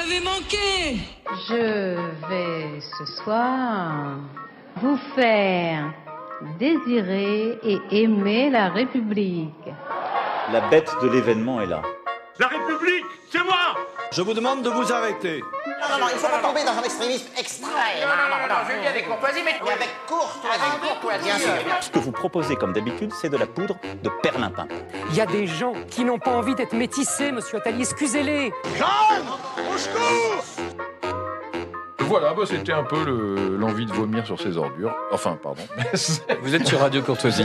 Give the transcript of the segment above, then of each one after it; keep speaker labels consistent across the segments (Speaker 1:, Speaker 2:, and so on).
Speaker 1: m'avez manqué.
Speaker 2: Je vais ce soir vous faire désirer et aimer la République.
Speaker 3: La bête de l'événement est là.
Speaker 4: La République, c'est moi!
Speaker 5: Je vous demande de vous arrêter.
Speaker 6: Non, il ne faut pas tomber dans un extrémisme extrême.
Speaker 7: Non, je vais bien avec courtoisie, mais
Speaker 6: avec courtoisie. Bien sûr.
Speaker 3: Ce que vous proposez, comme d'habitude, c'est de la poudre de perlimpin.
Speaker 8: Il y a des gens qui n'ont pas envie d'être métissés, monsieur Attali, excusez-les.
Speaker 4: Jeanne, au secours! Voilà, c'était un peu l'envie de vomir sur ses ordures. Enfin, pardon.
Speaker 9: Vous êtes sur Radio Courtoisie.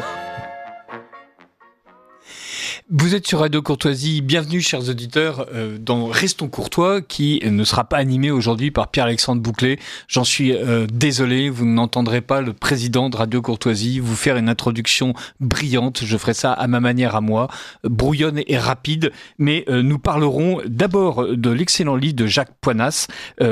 Speaker 9: Vous êtes sur Radio Courtoisie, bienvenue chers auditeurs dans Restons Courtois qui ne sera pas animé aujourd'hui par Pierre-Alexandre Bouclé. J'en suis désolé, vous n'entendrez pas le président de Radio Courtoisie vous faire une introduction brillante, je ferai ça à ma manière à moi, brouillonne et rapide, mais nous parlerons d'abord de l'excellent livre de Jacques Poinas,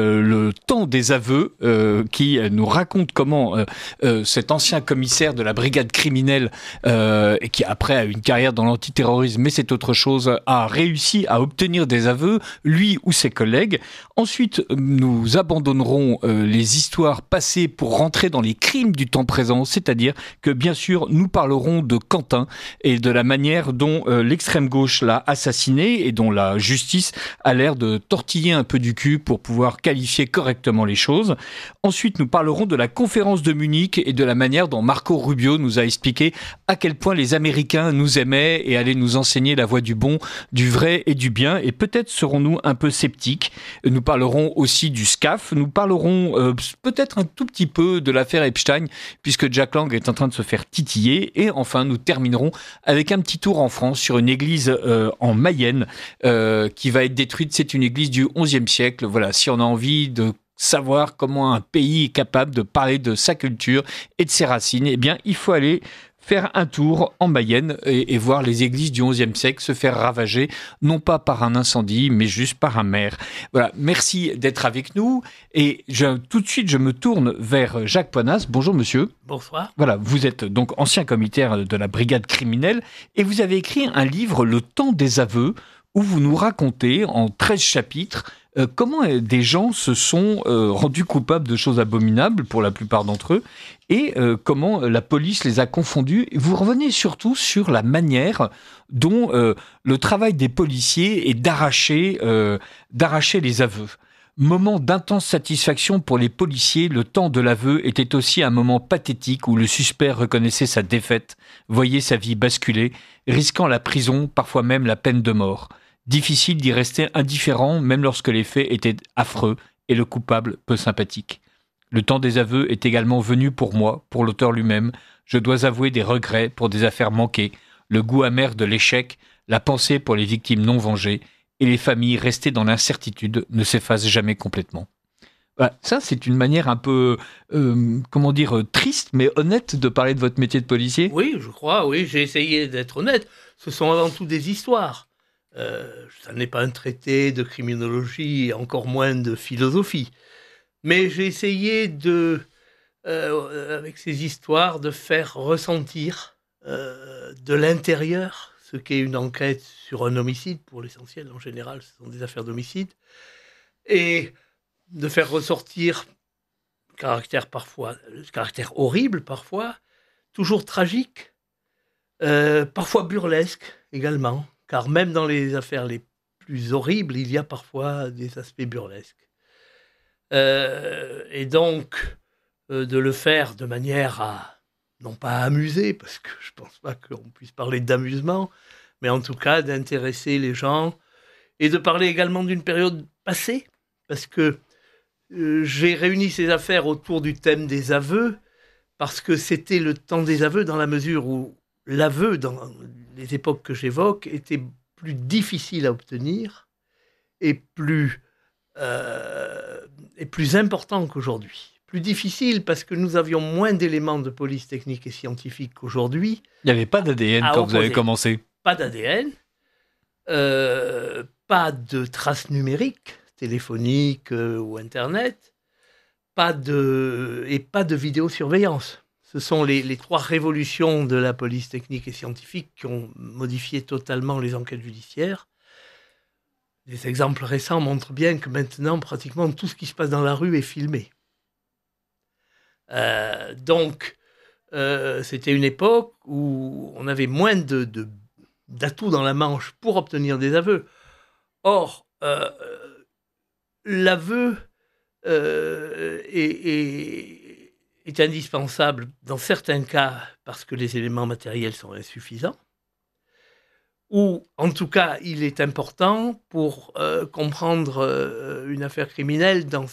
Speaker 9: Le temps des aveux, qui nous raconte comment cet ancien commissaire de la brigade criminelle, et qui après a eu une carrière dans l'antiterrorisme, mais c'est autre chose, a réussi à obtenir des aveux, lui ou ses collègues. Ensuite, nous abandonnerons les histoires passées pour rentrer dans les crimes du temps présent, c'est-à-dire que, bien sûr, nous parlerons de Quentin et de la manière dont l'extrême gauche l'a assassiné et dont la justice a l'air de tortiller un peu du cul pour pouvoir qualifier correctement les choses. Ensuite, nous parlerons de la conférence de Munich et de la manière dont Marco Rubio nous a expliqué à quel point les Américains nous aimaient et allaient nous enseigner la voie du bon, du vrai et du bien, et peut-être serons-nous un peu sceptiques. Nous parlerons aussi du SCAF, nous parlerons peut-être un tout petit peu de l'affaire Epstein, puisque Jack Lang est en train de se faire titiller, et enfin nous terminerons avec un petit tour en France sur une église en Mayenne qui va être détruite. C'est une église du XIe siècle. Voilà, si on a envie de savoir comment un pays est capable de parler de sa culture et de ses racines, eh bien il faut aller faire un tour en Mayenne et voir les églises du XIe siècle se faire ravager, non pas par un incendie, mais juste par un maire. Voilà, merci d'être avec nous. Et tout de suite, je me tourne vers Jacques Poinas. Bonjour monsieur.
Speaker 10: Bonsoir.
Speaker 9: Voilà, vous êtes donc ancien commissaire de la brigade criminelle et vous avez écrit un livre, Le temps des aveux, où vous nous racontez en 13 chapitres comment des gens se sont rendus coupables de choses abominables, pour la plupart d'entre eux, et comment la police les a confondus. Vous revenez surtout sur la manière dont le travail des policiers est d'arracher les aveux. Moment d'intense satisfaction pour les policiers, le temps de l'aveu était aussi un moment pathétique où le suspect reconnaissait sa défaite, voyait sa vie basculer, risquant la prison, parfois même la peine de mort. Difficile d'y rester indifférent, même lorsque les faits étaient affreux et le coupable peu sympathique. Le temps des aveux est également venu pour moi, pour l'auteur lui-même. Je dois avouer des regrets pour des affaires manquées, le goût amer de l'échec, la pensée pour les victimes non vengées, et les familles restées dans l'incertitude ne s'effacent jamais complètement. Voilà, ça, c'est une manière un peu, triste, mais honnête de parler de votre métier de policier.
Speaker 10: Oui, je crois, oui, j'ai essayé d'être honnête. Ce sont avant tout des histoires. Ça n'est pas un traité de criminologie, et encore moins de philosophie. Mais j'ai essayé avec ces histoires, de faire ressentir de l'intérieur ce qu'est une enquête sur un homicide. Pour l'essentiel, en général, ce sont des affaires d'homicide. Et de faire ressortir le caractère horrible parfois, toujours tragique, parfois burlesque également. Car même dans les affaires les plus horribles, il y a parfois des aspects burlesques. Et donc, de le faire de manière à, non pas à amuser, parce que je ne pense pas qu'on puisse parler d'amusement, mais en tout cas d'intéresser les gens, et de parler également d'une période passée, parce que j'ai réuni ces affaires autour du thème des aveux, parce que c'était le temps des aveux dans la mesure où l'aveu, dans les époques que j'évoque, était plus difficile à obtenir et plus important qu'aujourd'hui. Plus difficile parce que nous avions moins d'éléments de police technique et scientifique qu'aujourd'hui.
Speaker 9: Il n'y avait pas d'ADN quand vous avez commencé.
Speaker 10: Pas d'ADN, pas de traces numériques, téléphoniques ou Internet, pas de vidéosurveillance. Ce sont les trois révolutions de la police technique et scientifique qui ont modifié totalement les enquêtes judiciaires. Des exemples récents montrent bien que maintenant, pratiquement tout ce qui se passe dans la rue est filmé. Donc, c'était une époque où on avait moins d'atouts dans la manche pour obtenir des aveux. Or, l'aveu est indispensable dans certains cas parce que les éléments matériels sont insuffisants, ou en tout cas il est important pour comprendre une affaire criminelle dans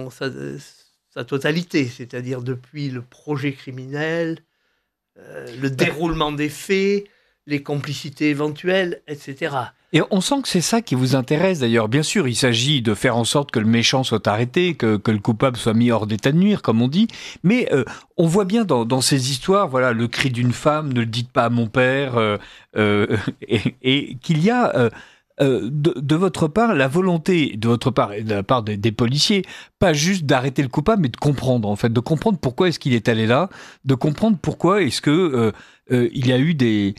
Speaker 10: sa totalité, c'est-à-dire depuis le projet criminel, le déroulement des faits, les complicités éventuelles, etc.
Speaker 9: Et on sent que c'est ça qui vous intéresse d'ailleurs. Bien sûr, il s'agit de faire en sorte que le méchant soit arrêté, que le coupable soit mis hors d'état de nuire, comme on dit. Mais on voit bien dans ces histoires, voilà, le cri d'une femme, ne le dites pas à mon père, et qu'il y a de votre part la volonté, de votre part et de la part des policiers, pas juste d'arrêter le coupable, mais de comprendre en fait, de comprendre pourquoi est-ce qu'il est allé là, de comprendre pourquoi est-ce que il y a eu des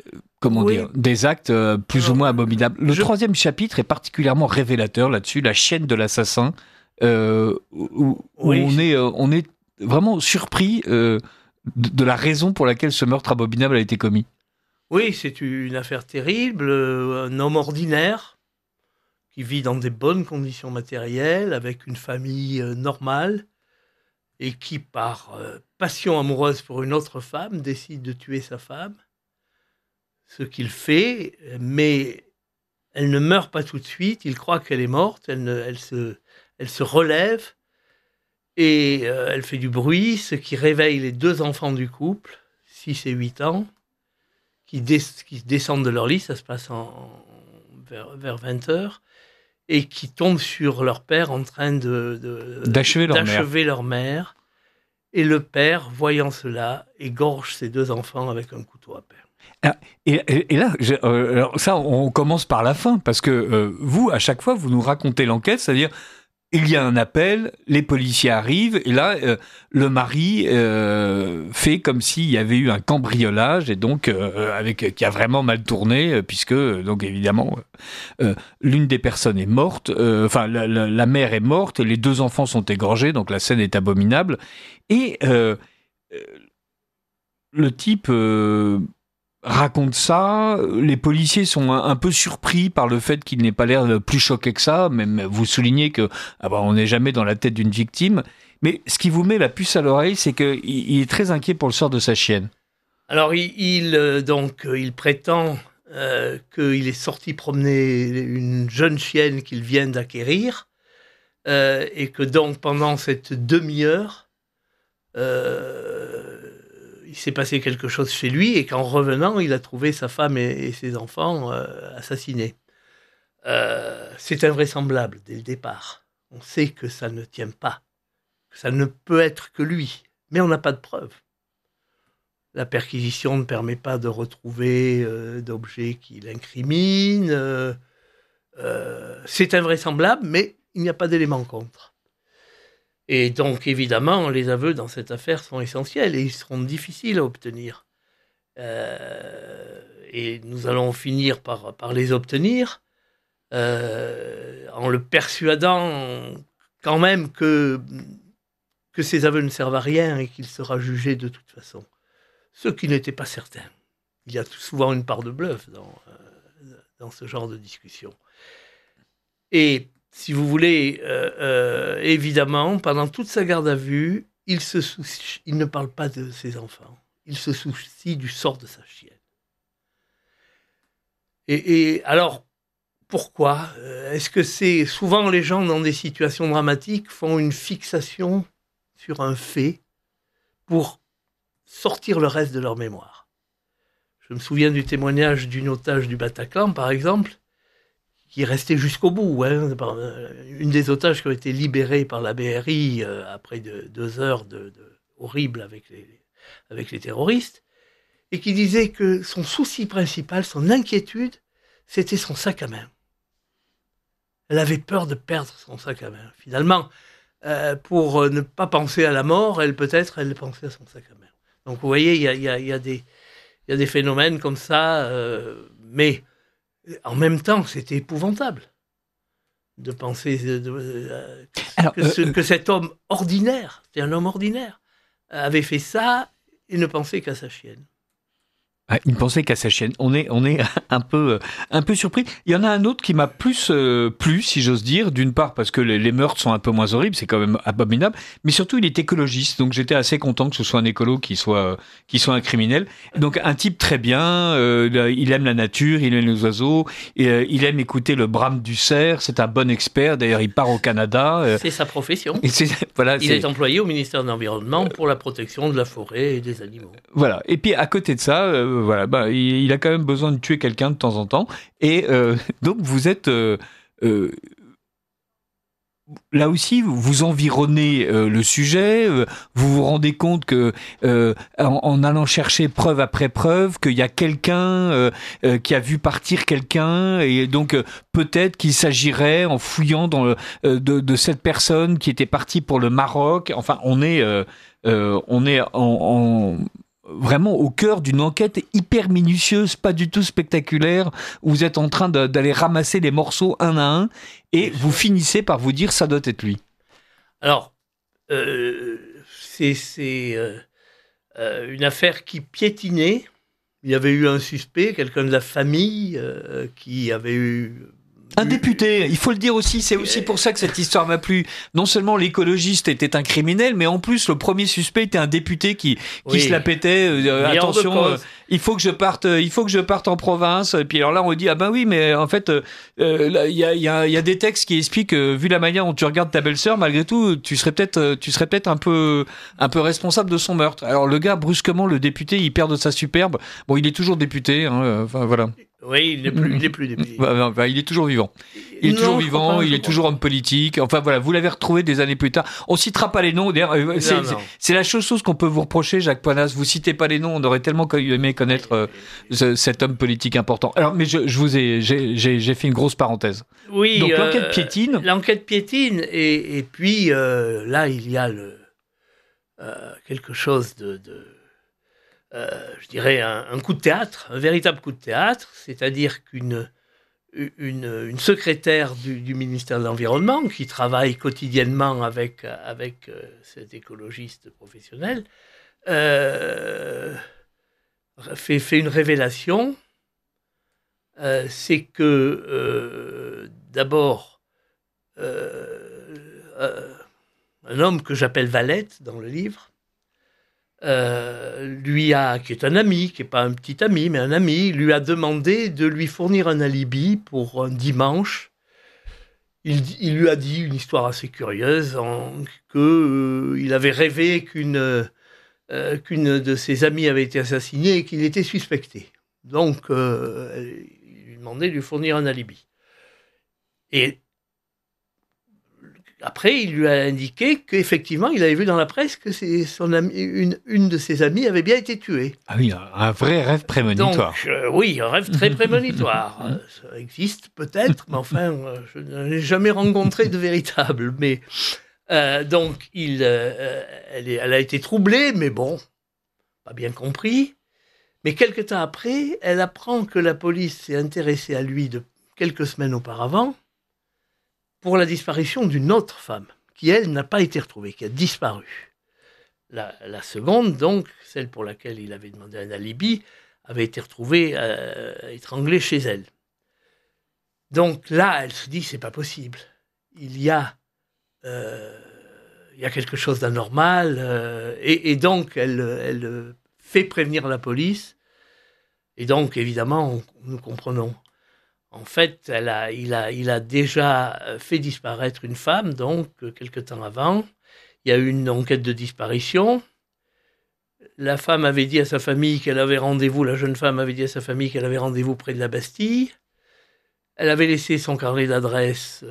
Speaker 9: des actes plus ou moins abominables. Le troisième chapitre est particulièrement révélateur là-dessus, la chaîne de l'assassin, où on est vraiment surpris de la raison pour laquelle ce meurtre abominable a été commis.
Speaker 10: Oui, c'est une affaire terrible, un homme ordinaire qui vit dans des bonnes conditions matérielles, avec une famille normale, et qui, par passion amoureuse pour une autre femme, décide de tuer sa femme. Ce qu'il fait, mais elle ne meurt pas tout de suite, il croit qu'elle est morte, elle se relève et elle fait du bruit, ce qui réveille les deux enfants du couple, 6 et 8 ans, qui descendent de leur lit, ça se passe vers 20h, et qui tombent sur leur père en train d'achever leur mère. Et le père, voyant cela, égorge ses deux enfants avec un couteau à pain.
Speaker 9: Et là, alors ça, on commence par la fin, parce que vous, à chaque fois, vous nous racontez l'enquête, c'est-à-dire, il y a un appel, les policiers arrivent, et là, le mari fait comme s'il y avait eu un cambriolage, et donc, qui a vraiment mal tourné, puisque, donc évidemment, l'une des personnes est morte, enfin, la mère est morte, les deux enfants sont égorgés, donc la scène est abominable, et le type raconte ça, les policiers sont un peu surpris par le fait qu'il n'ait pas l'air plus choqué que ça, même vous soulignez que on n'est jamais dans la tête d'une victime, mais ce qui vous met la puce à l'oreille, c'est qu'il est très inquiet pour le sort de sa chienne.
Speaker 10: Alors il prétend qu'il est sorti promener une jeune chienne qu'il vient d'acquérir, et que donc pendant cette demi-heure, il s'est passé quelque chose chez lui et qu'en revenant, il a trouvé sa femme et ses enfants assassinés. C'est invraisemblable dès le départ. On sait que ça ne tient pas, que ça ne peut être que lui, mais on n'a pas de preuves. La perquisition ne permet pas de retrouver d'objets qui l'incriminent. C'est invraisemblable, mais il n'y a pas d'éléments contre. Et donc, évidemment, les aveux dans cette affaire sont essentiels et ils seront difficiles à obtenir. Et nous allons finir par les obtenir en le persuadant quand même que ces aveux ne servent à rien et qu'il sera jugé de toute façon. Ce qui n'était pas certain. Il y a souvent une part de bluff dans ce genre de discussion. Et si vous voulez, évidemment, pendant toute sa garde à vue, il ne parle pas de ses enfants. Il se soucie du sort de sa chienne. Et alors, pourquoi ? Est-ce que c'est souvent les gens dans des situations dramatiques font une fixation sur un fait pour sortir le reste de leur mémoire ? Je me souviens du témoignage d'une otage du Bataclan, par exemple, qui est restée jusqu'au bout. Une des otages qui a été libérée par la BRI après 2 heures horribles avec les terroristes, et qui disait que son souci principal, son inquiétude, c'était son sac à main. Elle avait peur de perdre son sac à main. Finalement, pour ne pas penser à la mort, elle pensait à son sac à main. Donc vous voyez, il y a des phénomènes comme ça, mais en même temps, c'était épouvantable. de penser
Speaker 9: Alors,
Speaker 10: que cet homme ordinaire, c'est un homme ordinaire, avait fait ça et ne pensait qu'à sa chienne.
Speaker 9: Ah, il ne pensait qu'à sa chienne. On est un peu surpris. Il y en a un autre qui m'a plus plu, si j'ose dire. D'une part parce que les meurtres sont un peu moins horribles, c'est quand même abominable. Mais surtout, il est écologiste, donc j'étais assez content que ce soit un écolo qui soit un criminel. Donc un type très bien. Il aime la nature, il aime les oiseaux, il aime écouter le brame du cerf. C'est un bon expert. D'ailleurs, il part au Canada.
Speaker 10: C'est sa profession.
Speaker 9: Et il
Speaker 10: est employé au ministère de l'Environnement pour la protection de la forêt et des animaux.
Speaker 9: Voilà. Et puis à côté de ça. Il a quand même besoin de tuer quelqu'un de temps en temps. Et donc, vous êtes... là aussi, vous environnez le sujet, vous vous rendez compte que, en allant chercher preuve après preuve, qu'il y a quelqu'un qui a vu partir quelqu'un, et donc peut-être qu'il s'agirait, en fouillant dans de cette personne qui était partie pour le Maroc. Enfin, on est vraiment au cœur d'une enquête hyper minutieuse, pas du tout spectaculaire, où vous êtes en train d'aller ramasser les morceaux un à un, et vous finissez par vous dire ça doit être lui.
Speaker 10: Alors, c'est une affaire qui piétinait. Il y avait eu un suspect, quelqu'un de la famille, qui avait eu...
Speaker 9: Un député, il faut le dire aussi, c'est aussi pour ça que cette histoire m'a plu. Non seulement l'écologiste était un criminel, mais en plus le premier suspect était un député qui se la pétait. Attention, il faut que je parte en province. Et puis alors là on dit ah ben oui, mais en fait il y a des textes qui expliquent que vu la manière dont tu regardes ta belle-sœur, malgré tout tu serais peut-être un peu responsable de son meurtre. Alors le gars brusquement, le député, il perd de sa superbe. Bon, il est toujours député, enfin voilà.
Speaker 10: Oui, il n'est plus député.
Speaker 9: Il est toujours vivant. Il est toujours homme politique. Enfin voilà, vous l'avez retrouvé des années plus tard. On citera pas les noms. D'ailleurs, c'est la chose qu'on peut vous reprocher, Jacques Poinas. Vous citez pas les noms. On aurait tellement aimé connaître cet homme politique important. Alors, mais j'ai fait une grosse parenthèse.
Speaker 10: Oui.
Speaker 9: Donc l'enquête piétine.
Speaker 10: L'enquête piétine et puis là il y a quelque chose je dirais un coup de théâtre, un véritable coup de théâtre, c'est-à-dire qu'une secrétaire du ministère de l'Environnement qui travaille quotidiennement avec cet écologiste professionnel fait une révélation. C'est que d'abord un homme que j'appelle Valette dans le livre, qui est un ami, qui n'est pas un petit ami, mais un ami, lui a demandé de lui fournir un alibi pour un dimanche. Il lui a dit une histoire assez curieuse, qu'il avait rêvé qu'une de ses amies avait été assassinée et qu'il était suspecté. Donc, il lui demandait de lui fournir un alibi. Et après, il lui a indiqué qu'effectivement, il avait vu dans la presse que une de ses amies avait bien été tuée.
Speaker 9: Ah oui, un vrai rêve prémonitoire.
Speaker 10: Donc, oui, un rêve très prémonitoire. Ça existe peut-être, mais enfin, je n'ai jamais rencontré de véritable. Mais donc, elle a été troublée, mais bon, pas bien compris. Mais quelque temps après, elle apprend que la police s'est intéressée à lui de quelques semaines auparavant pour la disparition d'une autre femme, qui, elle, n'a pas été retrouvée, qui a disparu. La seconde, donc, celle pour laquelle il avait demandé un alibi, avait été retrouvée étranglée chez elle. Donc là, elle se dit, c'est pas possible. Il y a quelque chose d'anormal, et donc elle fait prévenir la police, et donc, évidemment, nous comprenons. En fait, il a déjà fait disparaître une femme, donc, quelque temps avant. Il y a eu une enquête de disparition. La femme avait dit à sa famille qu'elle avait rendez-vous, la jeune femme avait dit à sa famille qu'elle avait rendez-vous près de la Bastille. Elle avait laissé son carnet d'adresse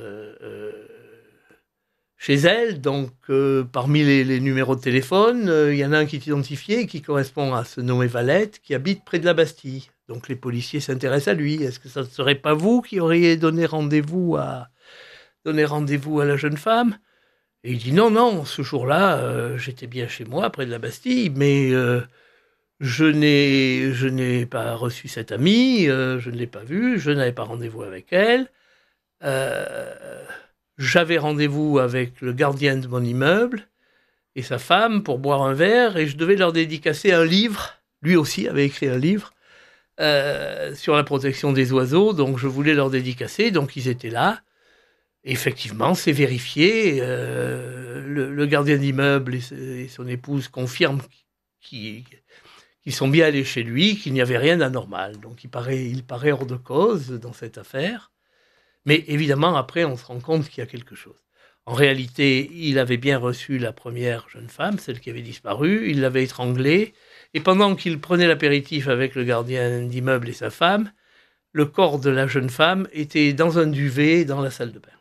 Speaker 10: chez elle, donc parmi les numéros de téléphone, il y en a un qui est identifié et qui correspond à ce nommé Valette, qui habite près de la Bastille. Donc les policiers s'intéressent à lui. Est-ce que ça ne serait pas vous qui auriez donné rendez-vous à la jeune femme ? Et il dit non, ce jour-là, j'étais bien chez moi, près de la Bastille, mais je n'ai pas reçu cette amie, je ne l'ai pas vue, je n'avais pas rendez-vous avec elle. j'avais rendez-vous avec le gardien de mon immeuble et sa femme pour boire un verre, et je devais leur dédicacer un livre. Lui aussi avait écrit un livre sur la protection des oiseaux, donc je voulais leur dédicacer, donc ils étaient là. Et effectivement, c'est vérifié. Le gardien d'immeuble et son épouse confirment qu'ils sont bien allés chez lui, qu'il n'y avait rien d'anormal. Donc il paraît hors de cause dans cette affaire. Mais évidemment, après, on se rend compte qu'il y a quelque chose. En réalité, il avait bien reçu la première jeune femme, celle qui avait disparu, il l'avait étranglée, et pendant qu'il prenait l'apéritif avec le gardien d'immeuble et sa femme, le corps de la jeune femme était dans un duvet dans la salle de bain.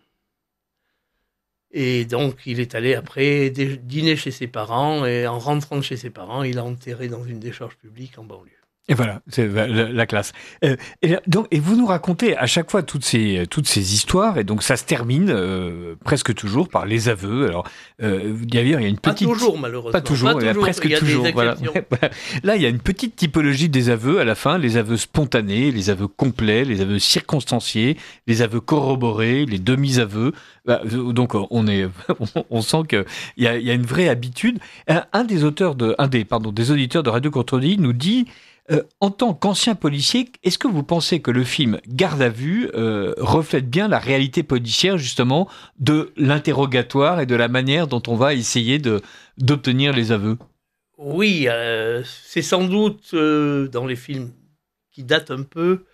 Speaker 10: Et donc, il est allé après dîner chez ses parents, et en rentrant de chez ses parents, il l'a enterré dans une décharge publique en banlieue.
Speaker 9: Et voilà, c'est la classe. Et vous nous racontez à chaque fois toutes ces histoires, et donc ça se termine presque toujours par les aveux. Alors, il y a une petite...
Speaker 10: Pas toujours, malheureusement.
Speaker 9: Pas toujours, presque toujours. Voilà. Là, il y a une petite typologie des aveux à la fin, les aveux spontanés, les aveux complets, les aveux circonstanciés, les aveux corroborés, les demi-aveux. Donc, on sent qu'il y a une vraie habitude. Des auditeurs de Radio Contredit nous dit... en tant qu'ancien policier, est-ce que vous pensez que le film Garde à vue reflète bien la réalité policière, justement, de l'interrogatoire et de la manière dont on va essayer d'obtenir les aveux ?
Speaker 10: Oui, c'est sans doute, dans les films qui datent un peu,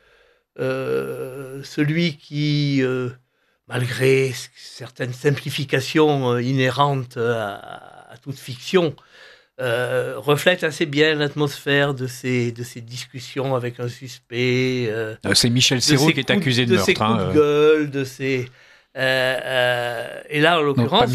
Speaker 10: celui qui, malgré certaines simplifications inhérentes à toute fiction, reflète assez bien l'atmosphère de ces discussions avec un suspect.
Speaker 9: C'est Michel Serrault qui est accusé de meurtre.
Speaker 10: De ses coups de gueule, de ses... et là, en l'occurrence,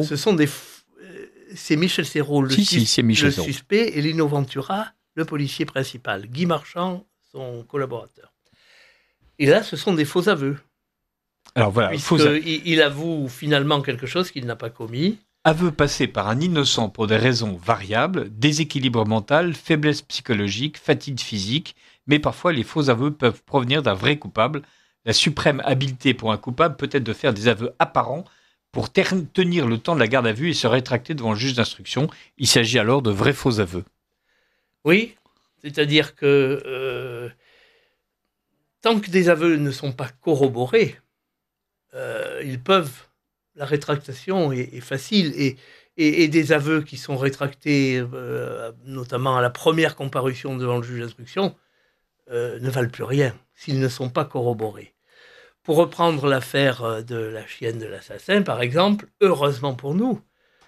Speaker 10: c'est Michel Serrault, le suspect, et Lino Ventura, le policier principal. Guy Marchand, son collaborateur. Et là, ce sont des faux aveux.
Speaker 9: Alors voilà,
Speaker 10: il avoue finalement quelque chose qu'il n'a pas commis.
Speaker 9: Aveu passé par un innocent pour des raisons variables, déséquilibre mental, faiblesse psychologique, fatigue physique, mais parfois les faux aveux peuvent provenir d'un vrai coupable. La suprême habileté pour un coupable peut être de faire des aveux apparents pour tenir le temps de la garde à vue et se rétracter devant le juge d'instruction. Il s'agit alors de vrais faux aveux.
Speaker 10: Oui, c'est-à-dire que tant que des aveux ne sont pas corroborés, ils peuvent... La rétractation est facile, et des aveux qui sont rétractés, notamment à la première comparution devant le juge d'instruction, ne valent plus rien s'ils ne sont pas corroborés. Pour reprendre l'affaire de la chienne de l'assassin, par exemple, heureusement pour nous,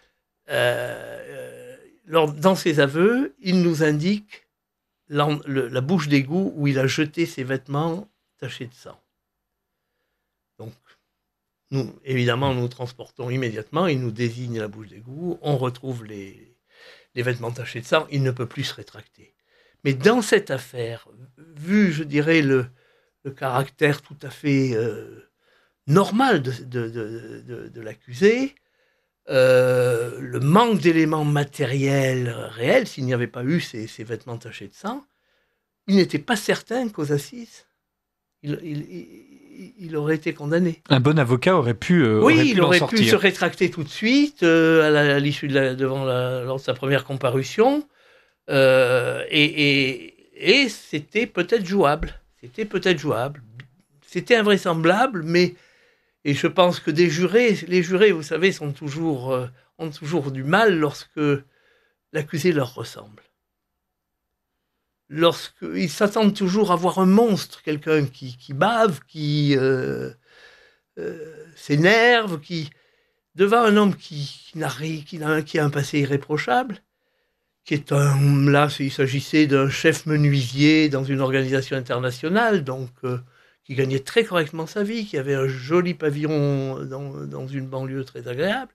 Speaker 10: dans ses aveux, il nous indique la bouche d'égout où il a jeté ses vêtements tachés de sang. Donc, nous, évidemment, nous transportons immédiatement, il nous désigne la bouche d'égout, on retrouve les vêtements tachés de sang, il ne peut plus se rétracter. Mais dans cette affaire, vu, je dirais, le caractère tout à fait normal de l'accusé, le manque d'éléments matériels réels, s'il n'y avait pas eu ces vêtements tachés de sang, il n'était pas certain qu'aux assises, il aurait été condamné.
Speaker 9: Un bon avocat aurait pu
Speaker 10: il aurait pu se rétracter tout de suite à l'issue lors de sa première comparution, et c'était peut-être jouable. C'était invraisemblable, mais et je pense que les jurés, vous savez, ont toujours du mal lorsque l'accusé leur ressemble. Lorsqu'ils s'attendent toujours à voir un monstre, quelqu'un qui bave, qui s'énerve, devant un homme qui a un passé irréprochable, il s'agissait d'un chef menuisier dans une organisation internationale, donc qui gagnait très correctement sa vie, qui avait un joli pavillon dans une banlieue très agréable.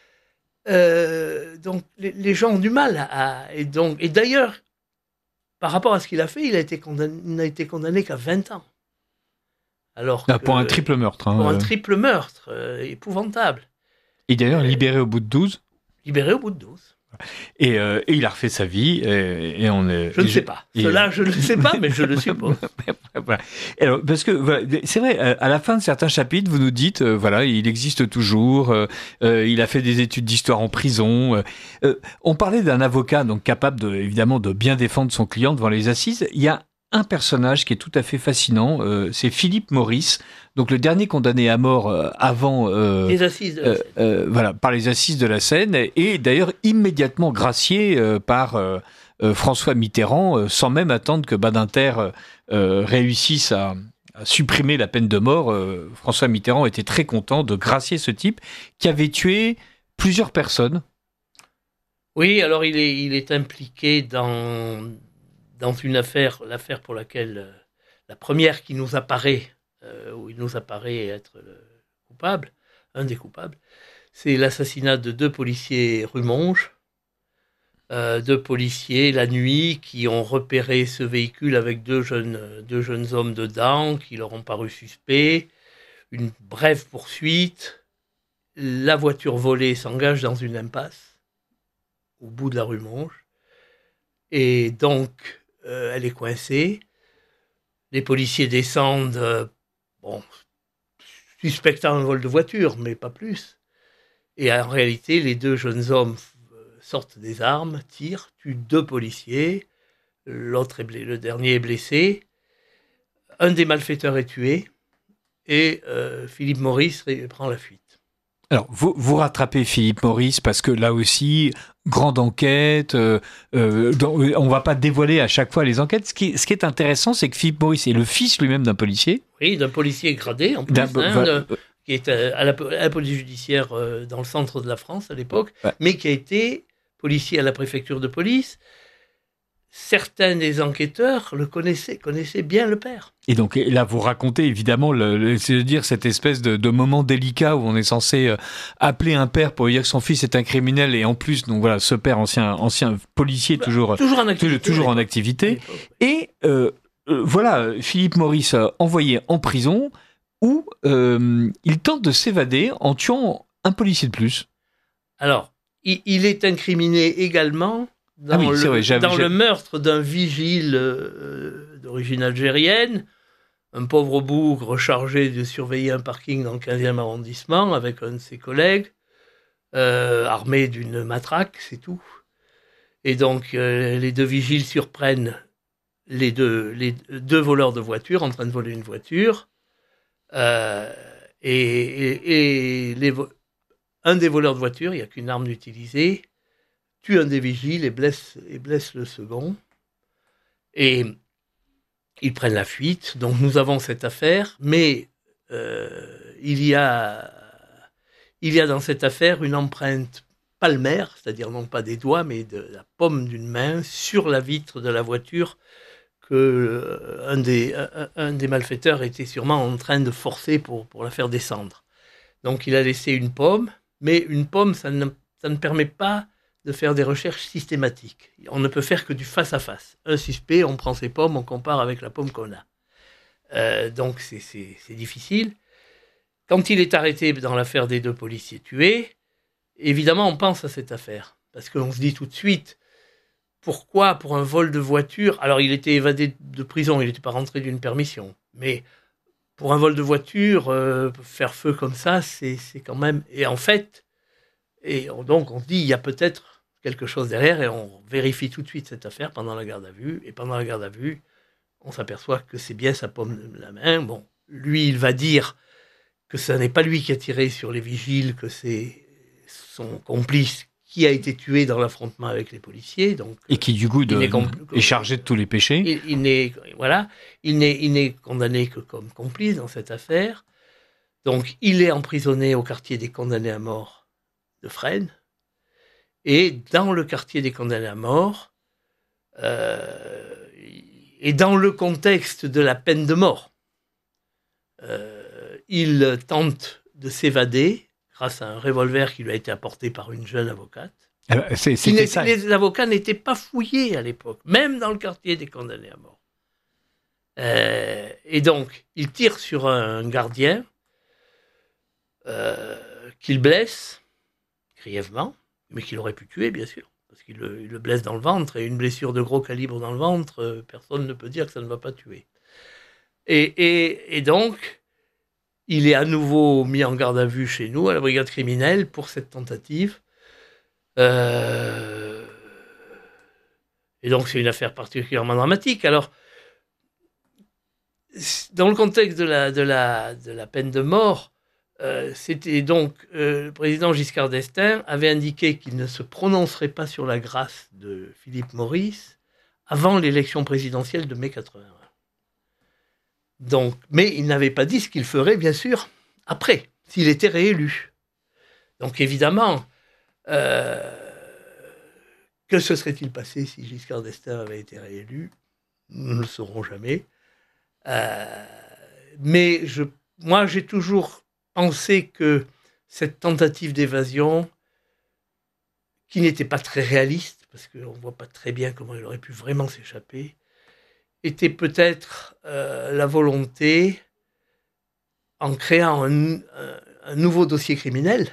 Speaker 10: Donc les gens ont du mal et d'ailleurs, par rapport à ce qu'il a fait, il n'a été condamné qu'à 20 ans.
Speaker 9: Pour un triple meurtre.
Speaker 10: Pour un triple meurtre, épouvantable.
Speaker 9: Et d'ailleurs, libéré au bout de 12 ?
Speaker 10: Libéré au bout de 12.
Speaker 9: Et il a refait sa vie. Et on est.
Speaker 10: Je ne sais pas. Cela, je ne le sais pas, mais je le suppose.
Speaker 9: Voilà. Alors, parce que voilà, c'est vrai, à la fin de certains chapitres, vous nous dites, voilà, il existe toujours. Il a fait des études d'histoire en prison. On parlait d'un avocat donc capable évidemment de bien défendre son client devant les assises. Il y a un personnage qui est tout à fait fascinant, c'est Philippe Maurice, donc le dernier condamné à mort avant
Speaker 10: les assises de la Seine.
Speaker 9: Voilà, par les assises de la Seine, et d'ailleurs immédiatement gracié par François Mitterrand, sans même attendre que Badinter réussisse à supprimer la peine de mort. François Mitterrand était très content de gracier ce type qui avait tué plusieurs personnes. Oui,
Speaker 10: alors il est impliqué dans une affaire, l'affaire pour laquelle, la première qui nous apparaît, où il nous apparaît être le coupable, un des coupables, c'est l'assassinat de 2 policiers rue Monge, 2 policiers la nuit qui ont repéré ce véhicule avec deux jeunes hommes dedans, qui leur ont paru suspects, une brève poursuite, la voiture volée s'engage dans une impasse, au bout de la rue Monge, et donc elle est coincée. Les policiers descendent, suspectant un vol de voiture, mais pas plus. Et en réalité, les 2 jeunes hommes sortent des armes, tirent, tuent 2 policiers. Le dernier est blessé. Un des malfaiteurs est tué. Et Philippe Maurice prend la fuite.
Speaker 9: Alors, vous rattrapez Philippe Maurice parce que là aussi, grande enquête, on ne va pas dévoiler à chaque fois les enquêtes. Ce qui est intéressant, c'est que Philippe Maurice est le fils lui-même d'un policier.
Speaker 10: Oui, d'un policier gradé, en plus, qui est à la police judiciaire dans le centre de la France à l'époque, mais qui a été policier à la préfecture de police. Certains des enquêteurs connaissaient bien le père.
Speaker 9: Et donc là, vous racontez évidemment, c'est-à-dire cette espèce de moment délicat où on est censé appeler un père pour lui dire que son fils est un criminel, et en plus, donc voilà, ce père ancien policier toujours en activité. Et voilà, Philippe Maurice envoyé en prison où il tente de s'évader en tuant un policier de plus.
Speaker 10: Alors, il est incriminé également dans le meurtre d'un vigile d'origine algérienne, un pauvre bougre chargé de surveiller un parking dans le 15e arrondissement avec un de ses collègues, armé d'une matraque, c'est tout. Et donc les 2 vigiles surprennent les deux voleurs de voiture en train de voler une voiture, et un des voleurs de voiture, il n'y a qu'une arme utilisée, tue un des vigiles et blesse le second. Et ils prennent la fuite. Donc nous avons cette affaire, mais il y a dans cette affaire une empreinte palmaire, c'est-à-dire non pas des doigts, mais de la paume d'une main sur la vitre de la voiture que un des malfaiteurs était sûrement en train de forcer pour la faire descendre. Donc il a laissé une paume, mais une paume, ça ne permet pas de faire des recherches systématiques. On ne peut faire que du face-à-face. Un suspect, on prend ses pommes, on compare avec la pomme qu'on a. Donc c'est difficile. Quand il est arrêté dans l'affaire des 2 policiers tués, évidemment on pense à cette affaire. Parce qu'on se dit tout de suite, pourquoi pour un vol de voiture, alors il était évadé de prison, il n'était pas rentré d'une permission, mais pour un vol de voiture, faire feu comme ça, c'est quand même... Et en fait, donc on se dit, il y a peut-être quelque chose derrière, et on vérifie tout de suite cette affaire pendant la garde à vue, et pendant la garde à vue, on s'aperçoit que c'est bien sa paume de la main. Bon, lui, il va dire que ce n'est pas lui qui a tiré sur les vigiles, que c'est son complice qui a été tué dans l'affrontement avec les policiers. Donc,
Speaker 9: et qui, du coup, est chargé de tous les péchés.
Speaker 10: Il n'est condamné que comme complice dans cette affaire. Donc, il est emprisonné au quartier des condamnés à mort de Fresnes. Et dans le quartier des condamnés à mort, et dans le contexte de la peine de mort, il tente de s'évader grâce à un revolver qui lui a été apporté par une jeune avocate. Les avocats n'étaient pas fouillés à l'époque, même dans le quartier des condamnés à mort. Et donc, il tire sur un gardien qu'il blesse grièvement, mais qu'il aurait pu tuer, bien sûr. parce qu'il le blesse dans le ventre, et une blessure de gros calibre dans le ventre, personne ne peut dire que ça ne va pas tuer. Et donc, il est à nouveau mis en garde à vue chez nous, à la brigade criminelle, pour cette tentative. Et donc, c'est une affaire particulièrement dramatique. Alors, dans le contexte de la peine de mort, c'était donc le président Giscard d'Estaing avait indiqué qu'il ne se prononcerait pas sur la grâce de Philippe Maurice avant l'élection présidentielle de mai 81. Donc, mais il n'avait pas dit ce qu'il ferait, bien sûr, après, s'il était réélu. Donc évidemment, que se serait-il passé si Giscard d'Estaing avait été réélu? Nous ne le saurons jamais. Mais moi, j'ai toujours pensé que cette tentative d'évasion, qui n'était pas très réaliste, parce qu'on ne voit pas très bien comment il aurait pu vraiment s'échapper, était peut-être la volonté, en créant un nouveau dossier criminel,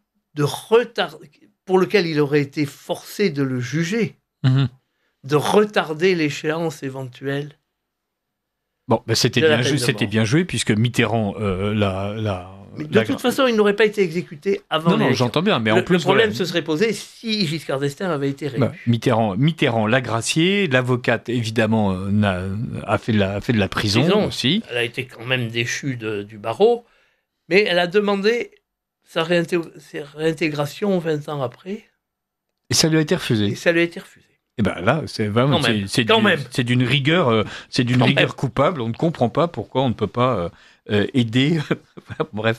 Speaker 10: pour lequel il aurait été forcé de le juger, de retarder l'échéance éventuelle.
Speaker 9: Bon, ben c'était bien joué, puisque Mitterrand
Speaker 10: mais de toute façon, il n'aurait pas été exécuté avant l'élection.
Speaker 9: Non, j'entends bien, mais en plus...
Speaker 10: Le problème se serait posé si Giscard d'Estaing avait été réélu.
Speaker 9: Mitterrand l'a gracié, l'avocate, évidemment, a fait de la prison aussi.
Speaker 10: Elle a été quand même déchue du barreau, mais elle a demandé sa réintégration 20 ans après.
Speaker 9: Et ça lui a été refusé. Et ben là, c'est vraiment c'est d'une rigueur, coupable. On ne comprend pas pourquoi on ne peut pas aider. Bref,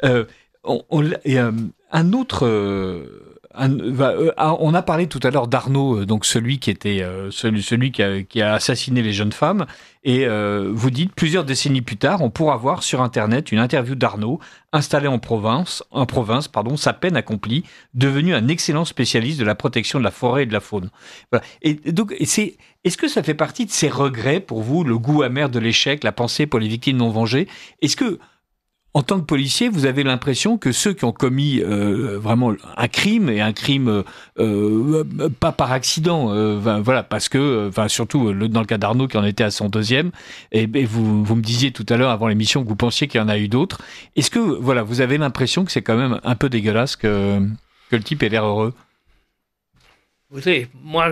Speaker 9: un autre. On a parlé tout à l'heure d'Arnaud, donc celui qui a assassiné les jeunes femmes, et vous dites plusieurs décennies plus tard, on pourra voir sur Internet une interview d'Arnaud, installé en province, sa peine accomplie, devenu un excellent spécialiste de la protection de la forêt et de la faune. Voilà. Et donc, est-ce que ça fait partie de ces regrets pour vous, le goût amer de l'échec, la pensée pour les victimes non vengées? Est-ce que en tant que policier, vous avez l'impression que ceux qui ont commis vraiment un crime, et un crime pas par accident, parce que, surtout dans le cas d'Arnaud qui en était à son deuxième, et vous me disiez tout à l'heure avant l'émission que vous pensiez qu'il y en a eu d'autres. Est-ce que vous avez l'impression que c'est quand même un peu dégueulasse que le type ait l'air heureux?
Speaker 10: Vous savez, moi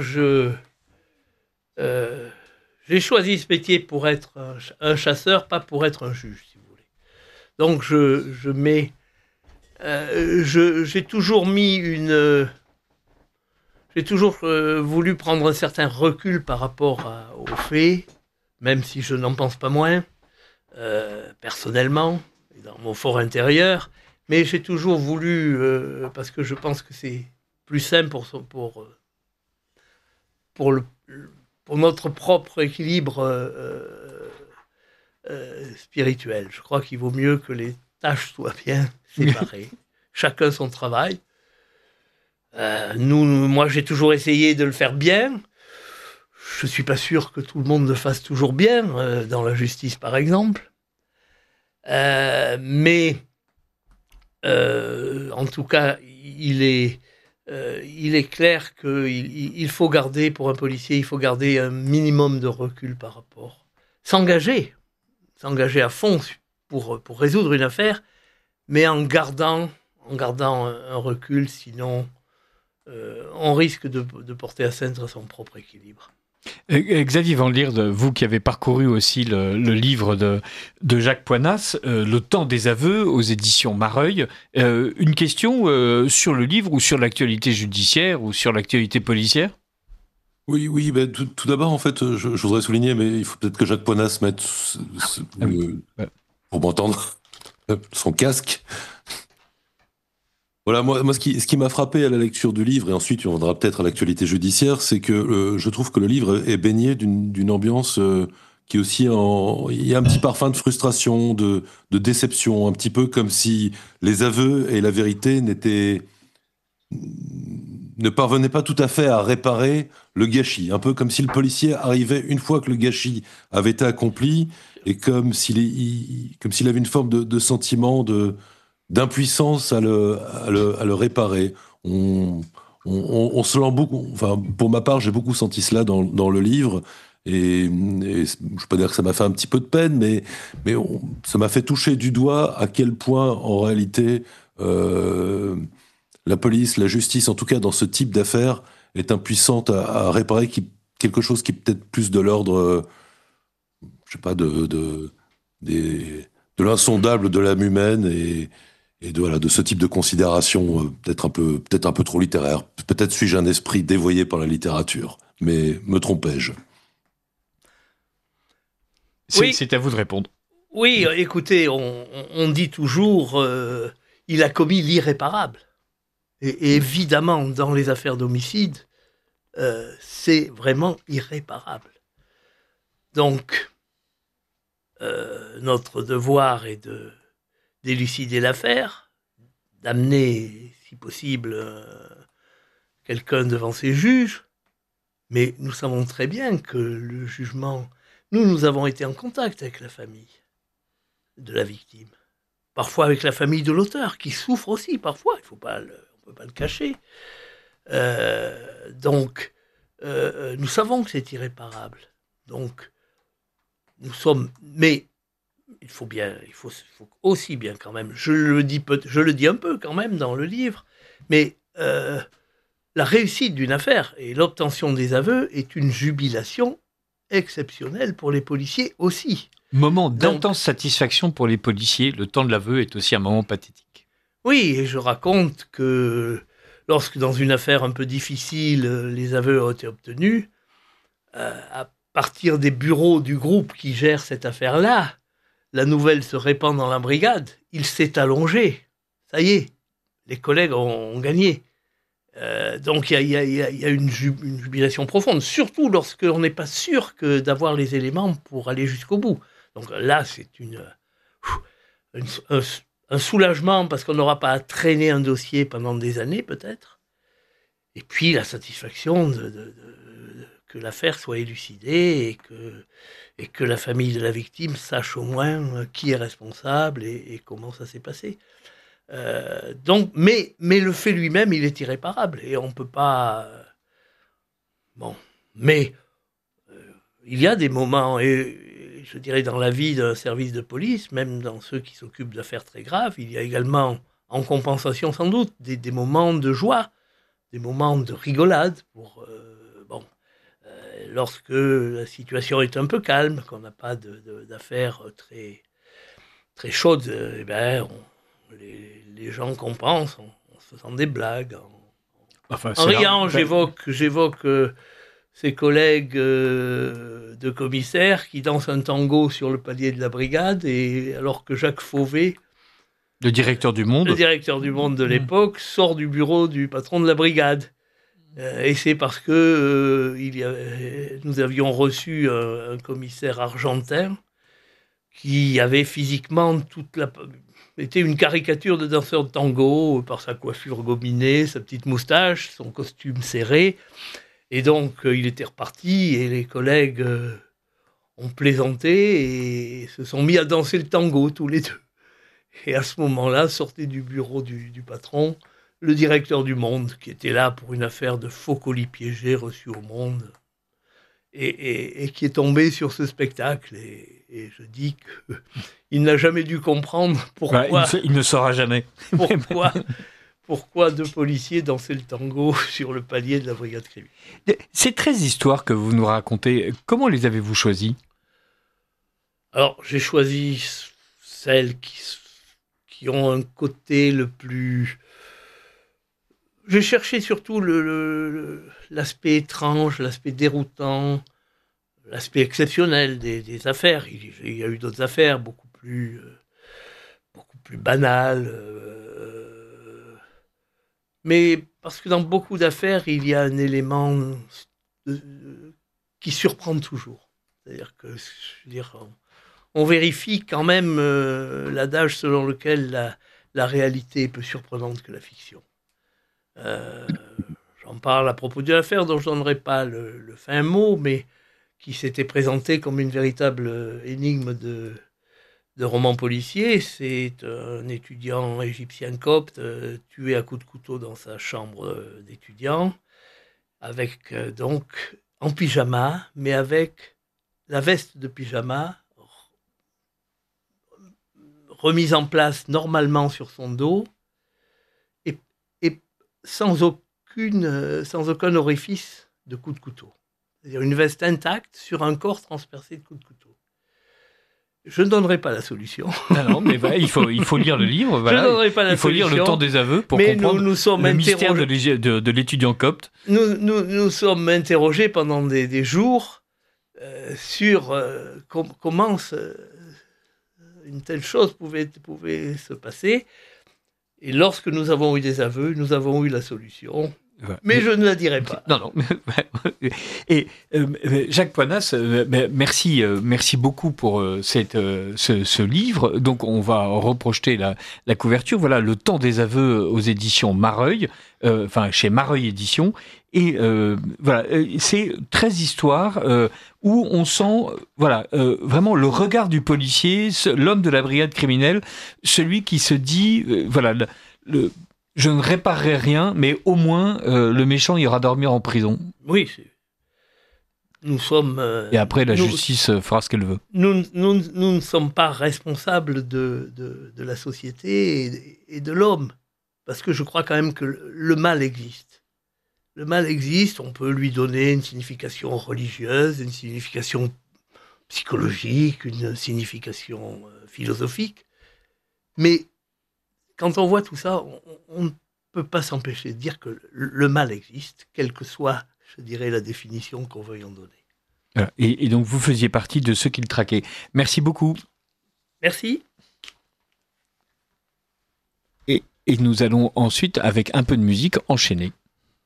Speaker 10: j'ai choisi ce métier pour être un chasseur, pas pour être un juge. Donc j'ai toujours voulu prendre un certain recul par rapport aux faits, même si je n'en pense pas moins, personnellement, dans mon fort intérieur, mais j'ai toujours voulu, parce que je pense que c'est plus simple pour notre propre équilibre spirituel. Je crois qu'il vaut mieux que les tâches soient bien séparées. Chacun son travail. Moi, j'ai toujours essayé de le faire bien. Je ne suis pas sûr que tout le monde le fasse toujours bien, dans la justice, par exemple. Mais, en tout cas, il est clair qu'il faut garder, pour un policier, il faut garder un minimum de recul par rapport. S'engager à fond pour résoudre une affaire, mais en gardant un recul, sinon on risque de porter atteinte à son propre équilibre.
Speaker 9: Xavier Van Lierde, vous qui avez parcouru aussi le livre de Jacques Poinas, Le temps des aveux, aux éditions Mareuil, une question sur le livre ou sur l'actualité judiciaire ou sur l'actualité policière?
Speaker 1: Oui, ben, tout d'abord, en fait, je voudrais souligner, mais il faut peut-être que Jacques Poinas mette, pour m'entendre, son casque. Voilà, moi ce qui m'a frappé à la lecture du livre, et ensuite on reviendra peut-être à l'actualité judiciaire, c'est que je trouve que le livre est baigné d'une ambiance qui est aussi il y a un petit parfum de frustration, de déception, un petit peu comme si les aveux et la vérité ne parvenait pas tout à fait à réparer le gâchis. Un peu comme si le policier arrivait une fois que le gâchis avait été accompli, et comme s'il avait une forme de sentiment d'impuissance à le réparer. On on se lent beaucoup. Enfin, pour ma part, j'ai beaucoup senti cela dans le livre. Et je ne veux pas dire que ça m'a fait un petit peu de peine, mais ça m'a fait toucher du doigt à quel point, en réalité, la police, la justice, en tout cas dans ce type d'affaires, est impuissante à réparer quelque chose qui est peut-être plus de l'ordre, je sais pas, de l'insondable de l'âme humaine et de ce type de considération peut-être un peu trop littéraire. Peut-être suis-je un esprit dévoyé par la littérature, mais me trompais-je?
Speaker 9: C'est à vous de répondre.
Speaker 10: Oui, écoutez, on dit toujours il a commis l'irréparable. Et évidemment, dans les affaires d'homicide, c'est vraiment irréparable. Donc, notre devoir est d'élucider l'affaire, d'amener, si possible, quelqu'un devant ses juges, mais nous savons très bien que le jugement... Nous avons été en contact avec la famille de la victime, parfois avec la famille de l'auteur, qui souffre aussi, parfois, on ne peut pas le cacher. Donc, nous savons que c'est irréparable. Donc, nous sommes... Mais il faut aussi bien quand même, je le dis un peu quand même dans le livre, mais la réussite d'une affaire et l'obtention des aveux est une jubilation exceptionnelle pour les policiers aussi.
Speaker 9: Moment d'intense satisfaction pour les policiers, le temps de l'aveu est aussi un moment pathétique.
Speaker 10: Oui, et je raconte que lorsque dans une affaire un peu difficile, les aveux ont été obtenus, à partir des bureaux du groupe qui gère cette affaire-là, la nouvelle se répand dans la brigade, il s'est allongé. Ça y est, les collègues ont gagné. Donc il y a une jubilation profonde, surtout lorsqu'on n'est pas sûr d'avoir les éléments pour aller jusqu'au bout. Donc là, c'est un soulagement parce qu'on n'aura pas à traîner un dossier pendant des années peut-être. Et puis la satisfaction que l'affaire soit élucidée et que la famille de la victime sache au moins qui est responsable et comment ça s'est passé. Donc, mais le fait lui-même, il est irréparable et on peut pas. Mais il y a des moments, et je dirais dans la vie d'un service de police, même dans ceux qui s'occupent d'affaires très graves, il y a également, en compensation sans doute, des moments de joie, des moments de rigolade lorsque la situation est un peu calme, qu'on n'a pas d'affaires très très chaudes, les gens compensent en se faisant des blagues. En riant, j'évoque ses collègues de commissaires qui dansent un tango sur le palier de la brigade, et alors que Jacques Fauvet,
Speaker 9: le directeur du Monde
Speaker 10: de l'époque, sort du bureau du patron de la brigade. Et c'est parce que nous avions reçu un commissaire argentin qui avait physiquement était une caricature de danseur de tango par sa coiffure gominée, sa petite moustache, son costume serré. Et donc, il était reparti et les collègues ont plaisanté et se sont mis à danser le tango tous les deux. Et à ce moment-là, sortait du bureau du patron le directeur du Monde, qui était là pour une affaire de faux colis piégés reçus au Monde, et qui est tombé sur ce spectacle. Et je dis qu'il n'a jamais dû comprendre pourquoi...
Speaker 9: il ne saura jamais.
Speaker 10: Pourquoi deux policiers dansaient le tango sur le palier de la brigade Crévy.
Speaker 9: Ces 13 histoires que vous nous racontez, comment les avez-vous choisies ?
Speaker 10: Alors, j'ai choisi celles qui ont un côté le plus... J'ai cherché surtout l'aspect étrange, l'aspect déroutant, l'aspect exceptionnel des affaires. Il y a eu d'autres affaires beaucoup plus banales. Mais parce que dans beaucoup d'affaires, il y a un élément qui surprend toujours. C'est-à-dire que, on vérifie quand même l'adage selon lequel la réalité est plus surprenante que la fiction. J'en parle à propos d'une affaire dont je ne donnerai pas le fin mot, mais qui s'était présentée comme une véritable énigme de roman policier. C'est un étudiant égyptien copte tué à coups de couteau dans sa chambre d'étudiant, avec donc en pyjama, mais avec la veste de pyjama remise en place normalement sur son dos et sans aucun orifice de coup de couteau. C'est-à-dire une veste intacte sur un corps transpercé de coups de couteau. Je ne donnerai pas la solution.
Speaker 9: Non, mais voilà, il faut lire le livre. Voilà.
Speaker 10: Je ne donnerai pas la solution.
Speaker 9: Il faut lire Le Temps des aveux pour comprendre le mystère de l'étudiant copte.
Speaker 10: Nous sommes interrogés pendant des jours sur comment une telle chose pouvait se passer. Et lorsque nous avons eu des aveux, nous avons eu la solution. Mais je ne la dirai pas.
Speaker 9: Non. Et Jacques Poinas, merci beaucoup pour ce livre. Donc, on va reprojeter la couverture. Voilà, Le Temps des aveux aux éditions Mareuil, chez Mareuil Éditions. Et voilà, c'est 13 histoires où on sent vraiment le regard du policier, l'homme de la brigade criminelle, celui qui se dit, je ne réparerai rien, mais au moins le méchant ira dormir en prison.
Speaker 10: Oui, nous sommes...
Speaker 9: et après, la justice fera ce qu'elle veut.
Speaker 10: Nous ne sommes pas responsables de la société et de l'homme, parce que je crois quand même que le mal existe. Le mal existe, on peut lui donner une signification religieuse, une signification psychologique, une signification philosophique, mais quand on voit tout ça, on ne peut pas s'empêcher de dire que le mal existe, quelle que soit, je dirais, la définition qu'on veuille en donner.
Speaker 9: Voilà. Et donc, vous faisiez partie de ceux qui le traquaient. Merci beaucoup.
Speaker 10: Merci.
Speaker 9: Et nous allons ensuite, avec un peu de musique, enchaîner.